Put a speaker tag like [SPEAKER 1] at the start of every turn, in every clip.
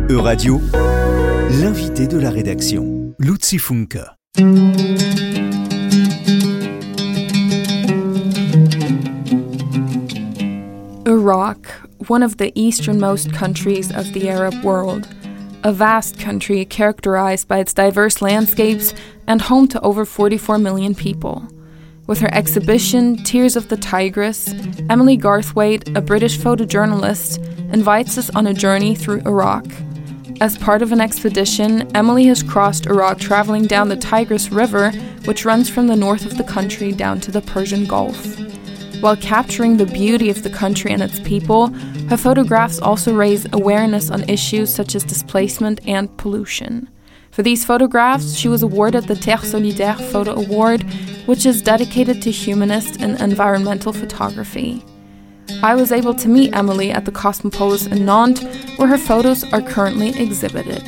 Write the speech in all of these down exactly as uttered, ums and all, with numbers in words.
[SPEAKER 1] Euradio, l'invité de la rédaction, Luzi Funke.
[SPEAKER 2] Iraq, one of the easternmost countries of the Arab world, a vast country characterized by its diverse landscapes and home to over forty-four million people. With her exhibition, Tears of the Tigris, Emily Garthwaite, a British photojournalist, invites us on a journey through Iraq. As part of an expedition, Emily has crossed Iraq traveling down the Tigris River, which runs from the north of the country down to the Persian Gulf. While capturing the beauty of the country and its people, her photographs also raise awareness on issues such as displacement and pollution. For these photographs, she was awarded the Terre Solidaire Photo Award, which is dedicated to humanist and environmental photography. I was able to meet Emily at the Cosmopolis in Nantes, where her photos are currently exhibited.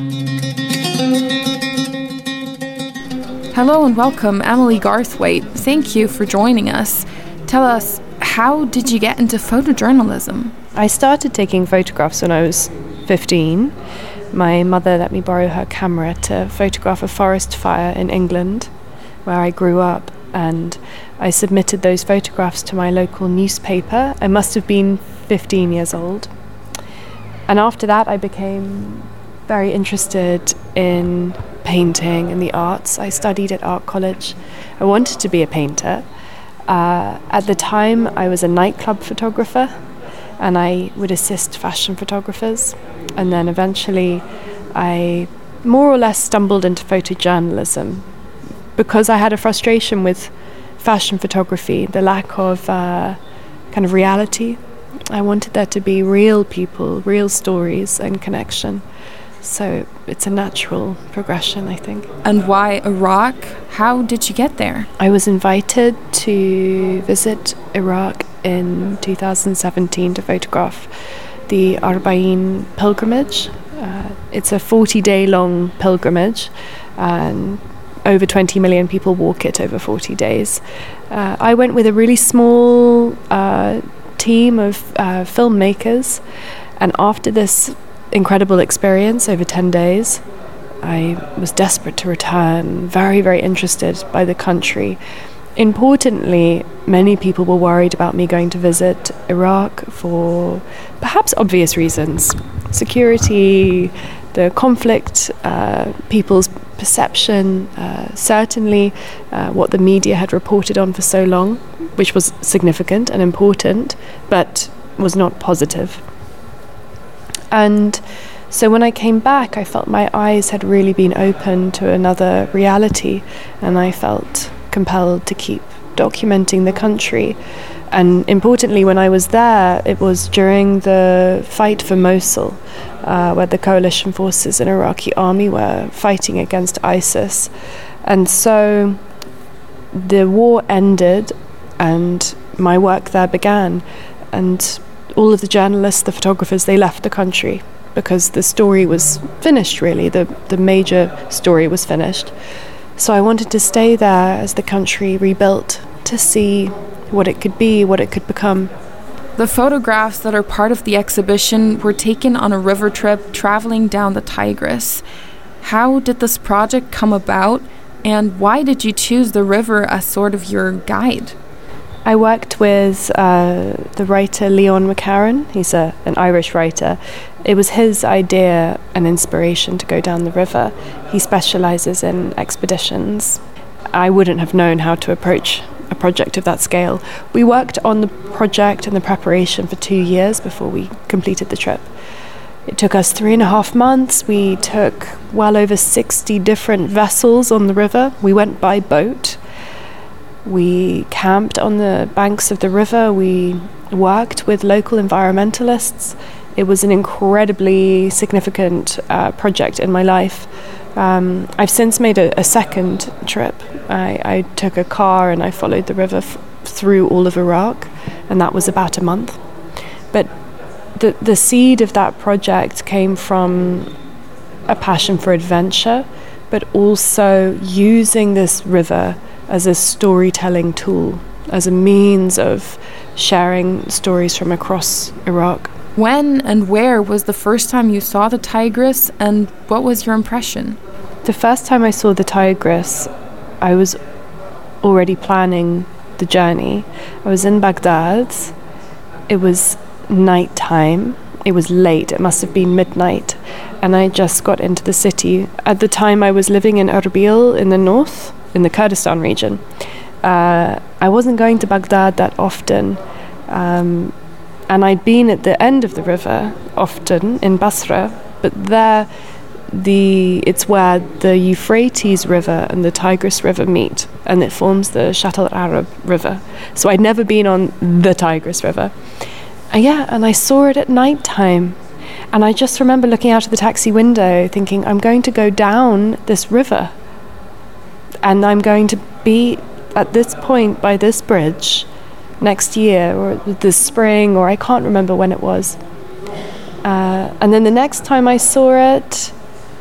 [SPEAKER 2] Hello and welcome, Emily Garthwaite. Thank you for joining us. Tell us, how did you get into photojournalism?
[SPEAKER 3] I started taking photographs when I was fifteen. My mother let me borrow her camera to photograph a forest fire in England, where I grew up, and I submitted those photographs to my local newspaper. I must have been fifteen years old. And after that, I became very interested in painting and the arts. I studied at art college. I wanted to be a painter. Uh, at the time, I was a nightclub photographer, and I would assist fashion photographers. And then eventually, I more or less stumbled into photojournalism because I had a frustration with fashion photography, the lack of uh, kind of reality. I wanted there to be real people, real stories and connection. So it's a natural progression, I think.
[SPEAKER 2] And why Iraq? How did you get there?
[SPEAKER 3] I was invited to visit Iraq in two thousand seventeen to photograph the Arba'in pilgrimage. Uh, it's a forty-day long pilgrimage, and over twenty million people walk it over forty days. Uh, I went with a really small uh, team of uh, filmmakers, and after this incredible experience over ten days, I was desperate to return, very, very interested by the country. Importantly, many people were worried about me going to visit Iraq for perhaps obvious reasons. Security, the conflict, uh, people's perception, uh, certainly uh, what the media had reported on for so long, which was significant and important, but was not positive. And so when I came back, I felt my eyes had really been opened to another reality, and I felt compelled to keep documenting the country. And importantly, when I was there, it was during the fight for Mosul, uh, where the coalition forces and Iraqi army were fighting against ISIS. And so the war ended and my work there began. And all of the journalists, the photographers, they left the country because the story was finished, really. The, the major story was finished. So I wanted to stay there as the country rebuilt to see what it could be, what it could become.
[SPEAKER 2] The photographs that are part of the exhibition were taken on a river trip traveling down the Tigris. How did this project come about, and why did you choose the river as sort of your guide?
[SPEAKER 3] I worked with uh, the writer Leon McCarran. He's a, an Irish writer. It was his idea and inspiration to go down the river. He specializes in expeditions. I wouldn't have known how to approach a project of that scale. We worked on the project and the preparation for two years before we completed the trip. It took us three and a half months. We took well over sixty different vessels on the river. We went by boat. We camped on the banks of the river. We worked with local environmentalists. It was an incredibly significant uh, project in my life. Um, I've since made a, a second trip. I, I took a car and I followed the river f- through all of Iraq, and that was about a month. But the the seed of that project came from a passion for adventure, but also using this river as a storytelling tool, as a means of sharing stories from across Iraq.
[SPEAKER 2] When and where was the first time you saw the Tigris, and what was your impression?
[SPEAKER 3] The first time I saw the Tigris, I was already planning the journey. I was in Baghdad. It was nighttime. It was late. It must have been midnight. And I just got into the city. At the time, I was living in Erbil in the north, in the Kurdistan region. Uh, I wasn't going to Baghdad that often. Um, and I'd been at the end of the river often in Basra, but there the it's where the Euphrates River and the Tigris River meet, and it forms the Shatt al-Arab River. So I'd never been on the Tigris River. And yeah, and I saw it at night time. And I just remember looking out of the taxi window thinking, I'm going to go down this river. And I'm going to be at this point by this bridge next year or this spring, or I can't remember when it was. Uh, and then the next time I saw it,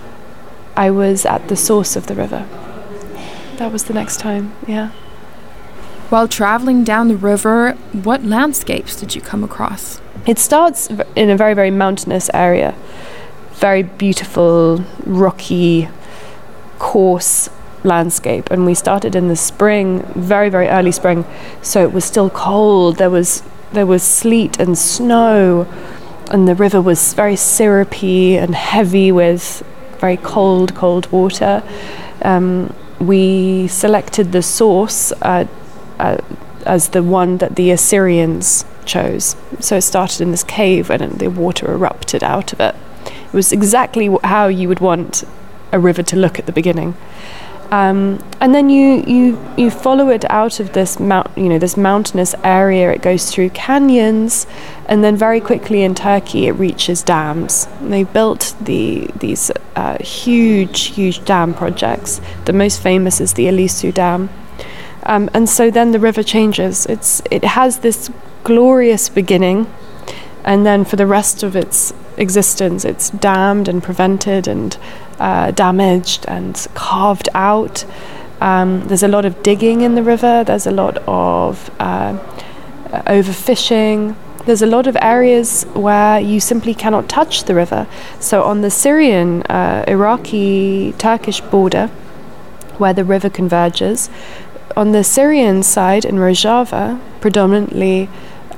[SPEAKER 3] I was at the source of the river. That was the next time, yeah.
[SPEAKER 2] While traveling down the river, what landscapes did you come across?
[SPEAKER 3] It starts in a very, very mountainous area. Very beautiful, rocky, coarse landscape. And we started in the spring, very, very early spring. So it was still cold. There was there was sleet and snow. And the river was very syrupy and heavy with very cold, cold water. Um, we selected the source uh, uh, as the one that the Assyrians chose. So it started in this cave and the water erupted out of it. It was exactly how you would want a river to look at the beginning. Um, and then you, you you follow it out of this mount, you know, this mountainous area. It goes through canyons, and then very quickly in Turkey it reaches dams. And they built the these uh, huge, huge dam projects. The most famous is the Ilisu Dam. Um, and so then the river changes. It's it has this glorious beginning, and then for the rest of its existence, it's dammed and prevented and uh, damaged and carved out. Um, there's a lot of digging in the river. There's a lot of uh, overfishing. There's a lot of areas where you simply cannot touch the river. So on the Syrian, uh, Iraqi, Turkish border, where the river converges, on the Syrian side in Rojava, predominantly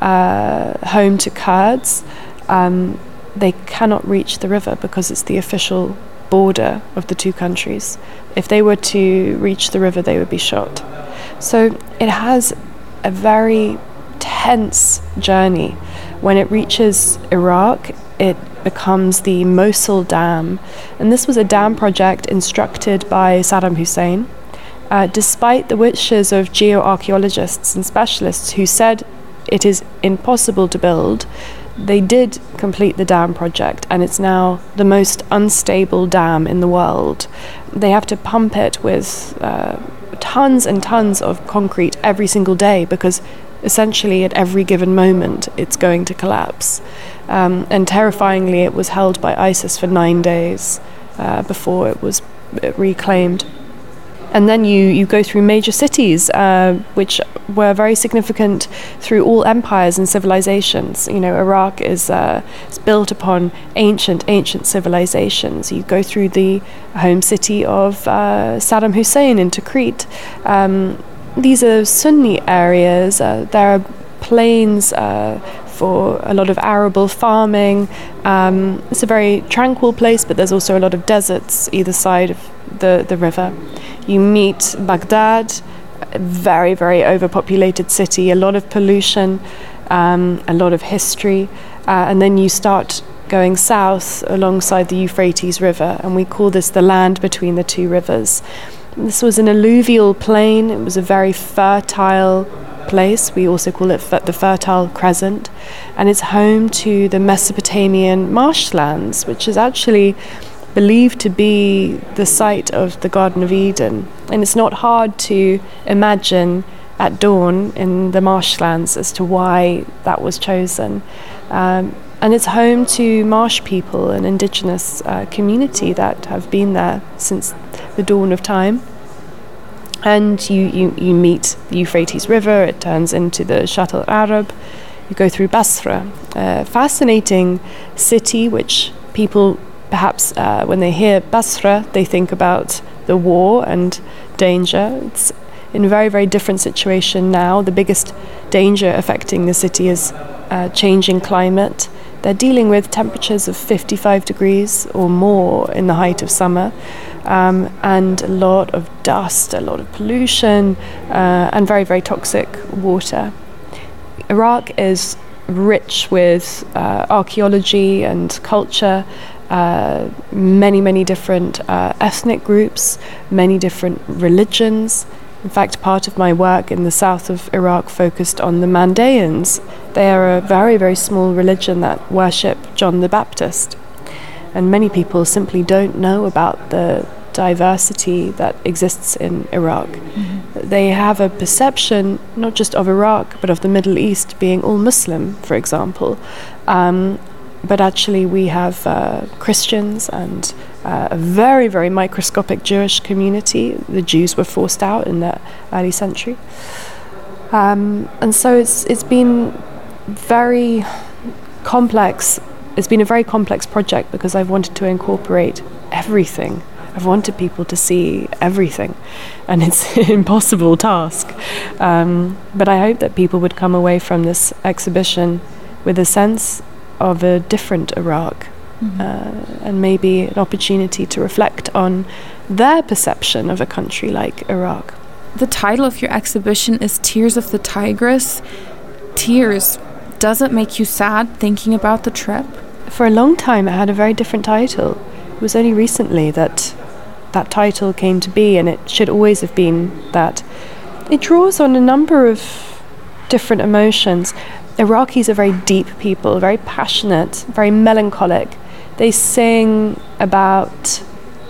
[SPEAKER 3] uh, home to Kurds, um, they cannot reach the river because it's the official border of the two countries. If they were to reach the river, they would be shot. So it has a very tense journey. When it reaches Iraq, it becomes the Mosul Dam. And this was a dam project instructed by Saddam Hussein, uh, despite the wishes of geoarchaeologists and specialists who said it is impossible to build. They did complete the dam project, and it's now the most unstable dam in the world. They have to pump it with uh, tons and tons of concrete every single day because essentially at every given moment it's going to collapse. Um, and terrifyingly, it was held by ISIS for nine days uh, before it was reclaimed. And then you, you go through major cities, uh, which were very significant through all empires and civilizations. You know, Iraq is, uh, is built upon ancient, ancient civilizations. You go through the home city of uh, Saddam Hussein in Tikrit. Um, these are Sunni areas. Uh, there are plains uh, for a lot of arable farming. Um, it's a very tranquil place, but there's also a lot of deserts either side of the, the river. You meet Baghdad, a very, very overpopulated city, a lot of pollution, um, a lot of history, uh, and then you start going south alongside the Euphrates River, and we call this the land between the two rivers. This was an alluvial plain. It was a very fertile place. We also call it the Fertile Crescent, and it's home to the Mesopotamian marshlands, which is actually believed to be the site of the Garden of Eden. And it's not hard to imagine at dawn in the marshlands as to why that was chosen. Um, and it's home to marsh people, an indigenous uh, community that have been there since the dawn of time. And you, you, you meet the Euphrates River. It turns into the Shatt al-Arab. you go through Basra, a fascinating city which people perhaps uh, when they hear Basra they think about the war and danger. It's in a very, very different situation now. The biggest danger affecting the city is uh, changing climate. They're dealing with temperatures of fifty-five degrees or more in the height of summer, um, and a lot of dust, a lot of pollution, uh, and very, very toxic water. Iraq is rich with uh, archaeology and culture, uh, many, many different uh, ethnic groups, many different religions. In fact, part of my work in the south of Iraq focused on the Mandaeans. They are a very, very small religion that worship John the Baptist. And many people simply don't know about the diversity that exists in Iraq. Mm-hmm. They have a perception, not just of Iraq, but of the Middle East being all Muslim, for example. Um, but actually we have uh, Christians and uh, a very, very microscopic Jewish community. The Jews were forced out in the early century. Um, and so it's it's been very complex. It's been a very complex project because I've wanted to incorporate everything. I've wanted people to see everything, and it's an impossible task. Um, but I hope that people would come away from this exhibition with a sense of a different Iraq, mm-hmm. uh, and maybe an opportunity to reflect on their perception of a country like Iraq.
[SPEAKER 2] The title of your exhibition is Tears of the Tigris. Tears. Does it make you sad thinking about the trip?
[SPEAKER 3] For a long time it had a very different title. It was only recently that that title came to be, and it should always have been that. It draws on a number of different emotions. Iraqis are very deep people, very passionate, very melancholic. They sing about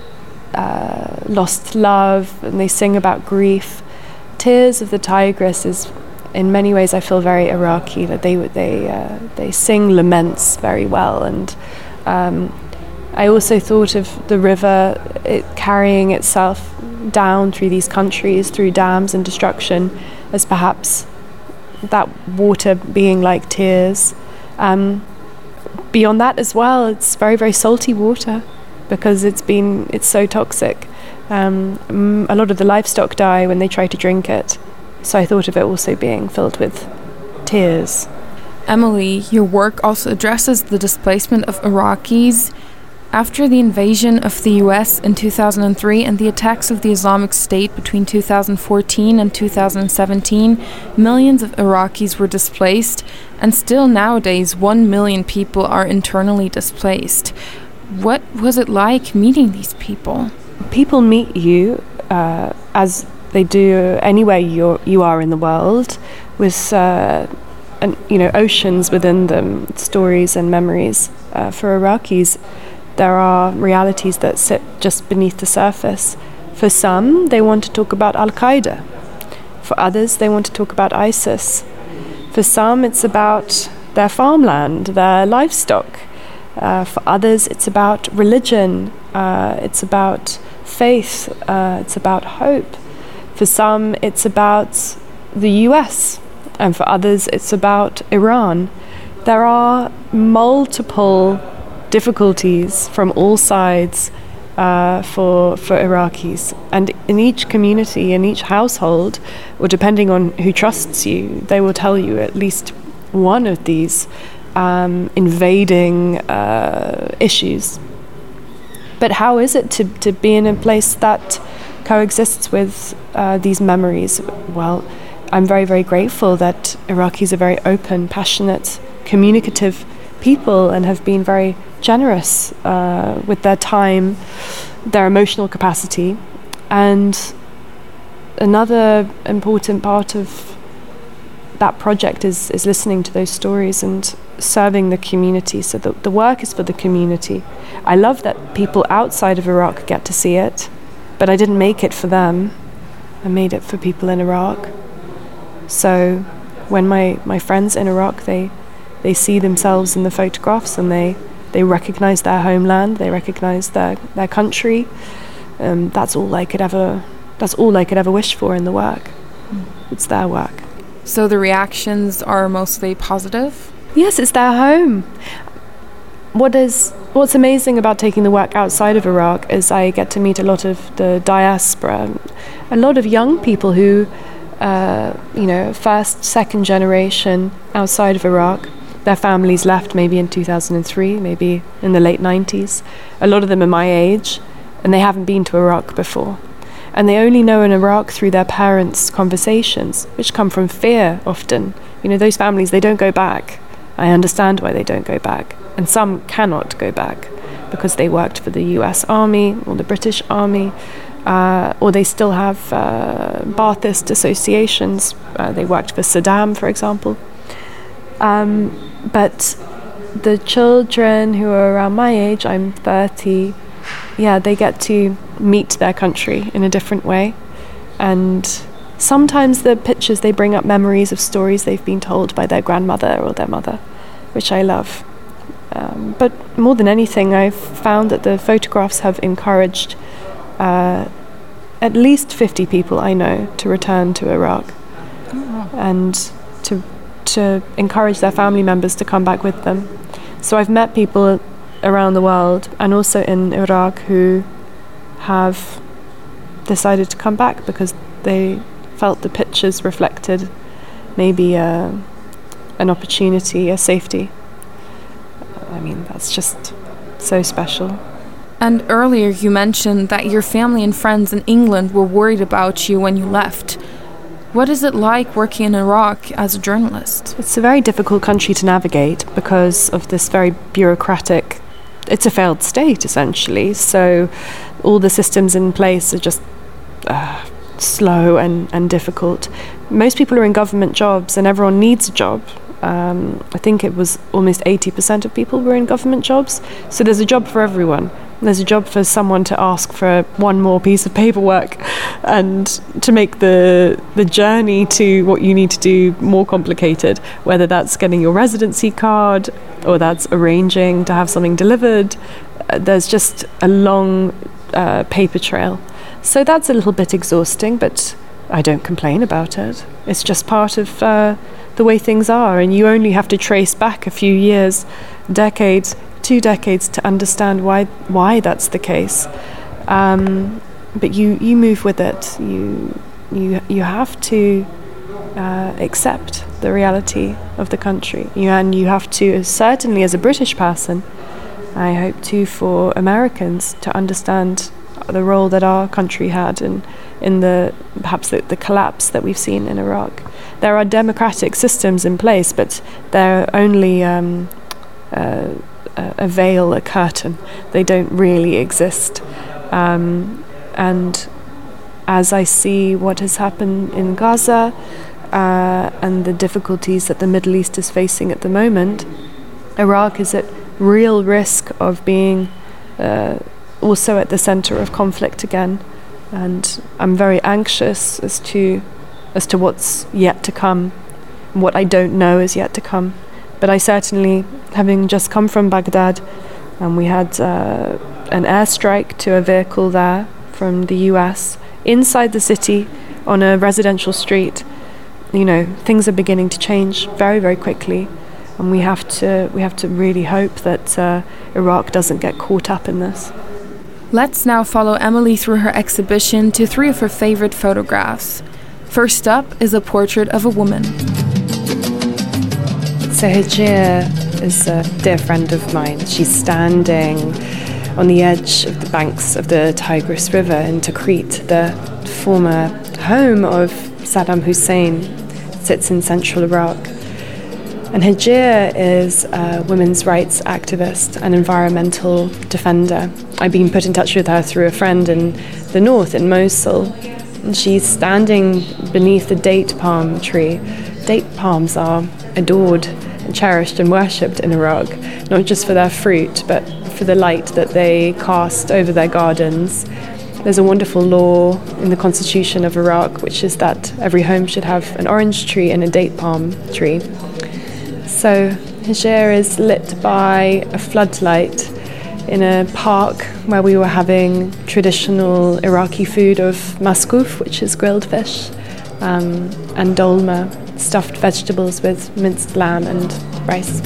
[SPEAKER 3] uh, lost love, and they sing about grief. Tears of the Tigris is, in many ways, I feel very Iraqi. That they they uh, they sing laments very well, and um, I also thought of the river it carrying itself down through these countries, through dams and destruction, as perhaps that water being like tears. Um, beyond that as well, it's very, very salty water because it's been it's so toxic. Um, a lot of the livestock die when they try to drink it. So I thought of it also being filled with tears.
[SPEAKER 2] Emily, your work also addresses the displacement of Iraqis. After the invasion of the U S in two thousand three and the attacks of the Islamic State between two thousand fourteen and two thousand seventeen, millions of Iraqis were displaced, and still nowadays one million people are internally displaced. What was it like meeting these people?
[SPEAKER 3] People meet you uh, as they do anywhere you're, you are in the world, with uh, an, you know, oceans within them, stories and memories. Uh, for Iraqis, there are realities that sit just beneath the surface. For some, they want to talk about Al-Qaeda. For others, they want to talk about ISIS. For some, it's about their farmland, their livestock. Uh, for others, it's about religion. Uh, it's about faith. Uh, it's about hope. For some, it's about the U S. And for others, it's about Iran. There are multiple difficulties from all sides uh, for for Iraqis, and in each community, in each household, or depending on who trusts you, they will tell you at least one of these um, invading uh, issues. But how is it to, to be in a place that coexists with uh, these memories? Well, I'm very, very grateful that Iraqis are very open, passionate, communicative people, and have been very generous uh, with their time, their emotional capacity. And another important part of that project is, is listening to those stories and serving the community. So the, the work is for the community. I love that people outside of Iraq get to see it, but I didn't make it for them. I made it for people in Iraq. So when my, my friends in Iraq, they they see themselves in the photographs, and they, they recognize their homeland, they recognize their, their country. Um, that's all I could ever that's all I could ever wish for in the work. Mm. It's their work.
[SPEAKER 2] So the reactions are mostly positive?
[SPEAKER 3] Yes, it's their home. What is what's amazing about taking the work outside of Iraq is I get to meet a lot of the diaspora, a lot of young people who, uh, you know, first, second generation outside of Iraq. Their families left maybe in two thousand three, maybe in the late nineties. A lot of them are my age, and they haven't been to Iraq before. And they only know in Iraq through their parents' conversations, which come from fear often. You know, those families, they don't go back. I understand why they don't go back. And some cannot go back because they worked for the U S Army or the British Army, uh, or they still have uh, Ba'athist associations. Uh, they worked for Saddam, for example. Um, but the children who are around my age, I'm thirty, yeah, they get to meet their country in a different way. And sometimes the pictures, they bring up memories of stories they've been told by their grandmother or their mother, which I love. Um, but more than anything, I've found that the photographs have encouraged uh, at least fifty people I know to return to Iraq. Oh. and to to encourage their family members to come back with them. So I've met people around the world and also in Iraq who have decided to come back because they felt the pictures reflected maybe uh, an opportunity, a safety. I mean, that's just so special.
[SPEAKER 2] And earlier you mentioned that your family and friends in England were worried about you when you left. What is it like working in Iraq as a journalist?
[SPEAKER 3] It's a very difficult country to navigate because of this very bureaucratic, it's a failed state essentially, so all the systems in place are just uh, slow and, and difficult. Most people are in government jobs and everyone needs a job. Um, I think it was almost eighty percent of people were in government jobs, so there's a job for everyone. There's a job for someone to ask for one more piece of paperwork and to make the the journey to what you need to do more complicated, whether that's getting your residency card or that's arranging to have something delivered. Uh, there's just a long uh, paper trail. So that's a little bit exhausting, but I don't complain about it. It's just part of uh, the way things are, and you only have to trace back a few years, decades, two decades to understand why why that's the case. Um, but you, you move with it. You you you have to uh, accept the reality of the country. You, and you have to, certainly as a British person, I hope too for Americans to understand the role that our country had in in the perhaps the, the collapse that we've seen in Iraq. There are democratic systems in place, but they're only um, uh, a veil, a curtain. They don't really exist. Um, and as I see what has happened in Gaza uh, and the difficulties that the Middle East is facing at the moment, Iraq is at real risk of being uh, also at the center of conflict again. And I'm very anxious as to as to what's yet to come. What I don't know is yet to come. But I certainly, having just come from Baghdad, and we had uh, an airstrike to a vehicle there from the U S inside the city on a residential street. You know, things are beginning to change very, very quickly, and we have to we have to really hope that uh, Iraq doesn't get caught up in this.
[SPEAKER 2] Let's now follow Emily through her exhibition to three of her favorite photographs. First up is a portrait of a woman.
[SPEAKER 3] So Hajir is a dear friend of mine. She's standing on the edge of the banks of the Tigris River in Tikrit, the former home of Saddam Hussein. It sits in central Iraq. And Hajir is a women's rights activist and environmental defender. I've been put in touch with her through a friend in the north, in Mosul. And she's standing beneath the date palm tree. Date palms are adored and cherished and worshipped in Iraq, not just for their fruit, but for the light that they cast over their gardens. There's a wonderful law in the constitution of Iraq, which is that every home should have an orange tree and a date palm tree. So Hajir is lit by a floodlight in a park where we were having traditional Iraqi food of maskouf, which is grilled fish, um, and dolma, stuffed vegetables with minced lamb and rice.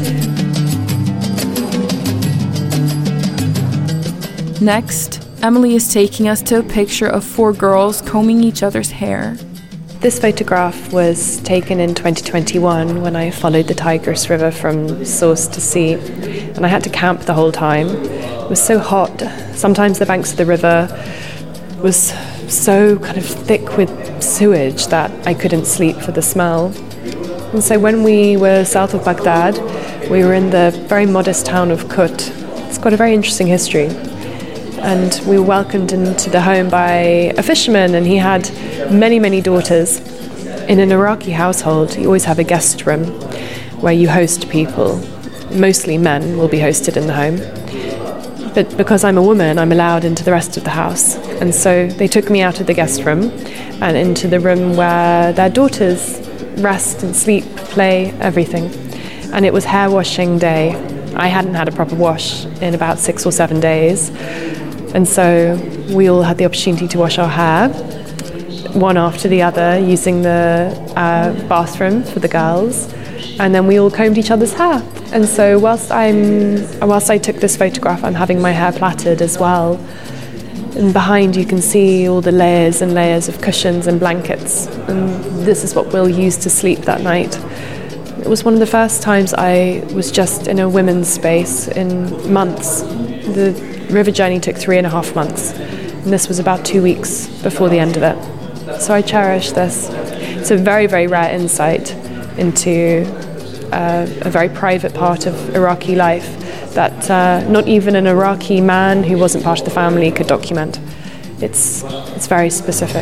[SPEAKER 2] Next, Emily is taking us to a picture of four girls combing each other's hair.
[SPEAKER 3] This photograph was taken in twenty twenty-one when I followed the Tigris River from source to sea, and I had to camp the whole time. It was so hot. Sometimes the banks of the river was so kind of thick with sewage that I couldn't sleep for the smell. And so when we were south of Baghdad, we were in the very modest town of Kut. It's got a very interesting history. And we were welcomed into the home by a fisherman, and he had many, many daughters. In an Iraqi household, you always have a guest room where you host people. Mostly men will be hosted in the home. But because I'm a woman, I'm allowed into the rest of the house. And so they took me out of the guest room and into the room where their daughters rest and sleep, play, everything. And it was hair washing day. I hadn't had a proper wash in about six or seven days. And so we all had the opportunity to wash our hair, one after the other, using the uh, bathroom for the girls. And then we all combed each other's hair. And so whilst I'm, whilst I took this photograph, I'm having my hair plaited as well. And behind you can see all the layers and layers of cushions and blankets. And this is what we'll use to sleep that night. It was one of the first times I was just in a women's space in months. The river journey took three and a half months, and this was about two weeks before the end of it. So I cherish this. It's a very, very rare insight into uh, a very private part of Iraqi life that uh, not even an Iraqi man who wasn't part of the family could document. It's, it's very specific.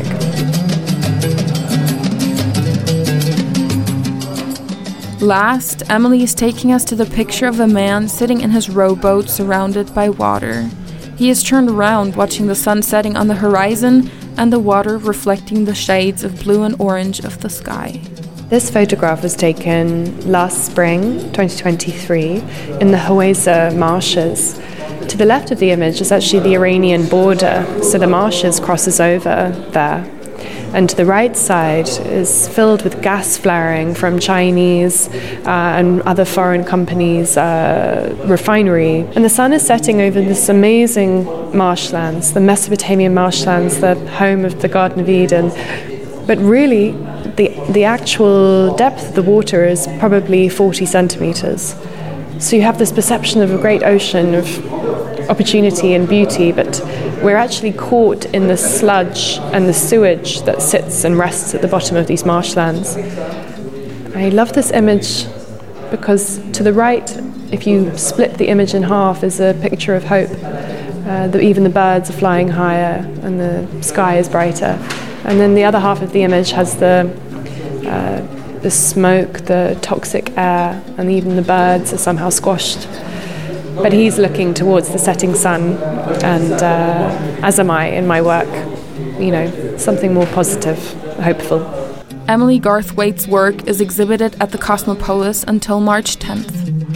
[SPEAKER 2] Last, Emily is taking us to the picture of a man sitting in his rowboat surrounded by water. He is turned around watching the sun setting on the horizon and the water reflecting the shades of blue and orange of the sky.
[SPEAKER 3] This photograph was taken last spring, twenty twenty-three, in the Haweza marshes. To the left of the image is actually the Iranian border, so the marshes crosses over there. And to the right side is filled with gas flaring from Chinese uh, and other foreign companies' uh, refinery. And the sun is setting over this amazing marshlands, the Mesopotamian marshlands, the home of the Garden of Eden. But really, the, the actual depth of the water is probably forty centimeters. So you have this perception of a great ocean of opportunity and beauty, but we're actually caught in the sludge and the sewage that sits and rests at the bottom of these marshlands. I love this image because to the right, if you split the image in half, is a picture of hope. Uh, the, even the birds are flying higher and the sky is brighter. And then the other half of the image has the uh, the smoke, the toxic air, and even the birds are somehow squashed. But he's looking towards the setting sun, and uh, as am I in my work, you know, something more positive, hopeful.
[SPEAKER 2] Emily Garthwaite's work is exhibited at the Cosmopolis until March tenth.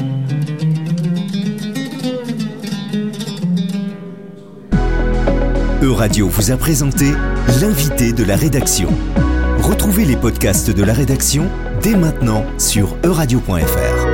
[SPEAKER 1] Euradio vous a présenté l'invité de la rédaction. Retrouvez les podcasts de la rédaction dès maintenant sur euradio point f r.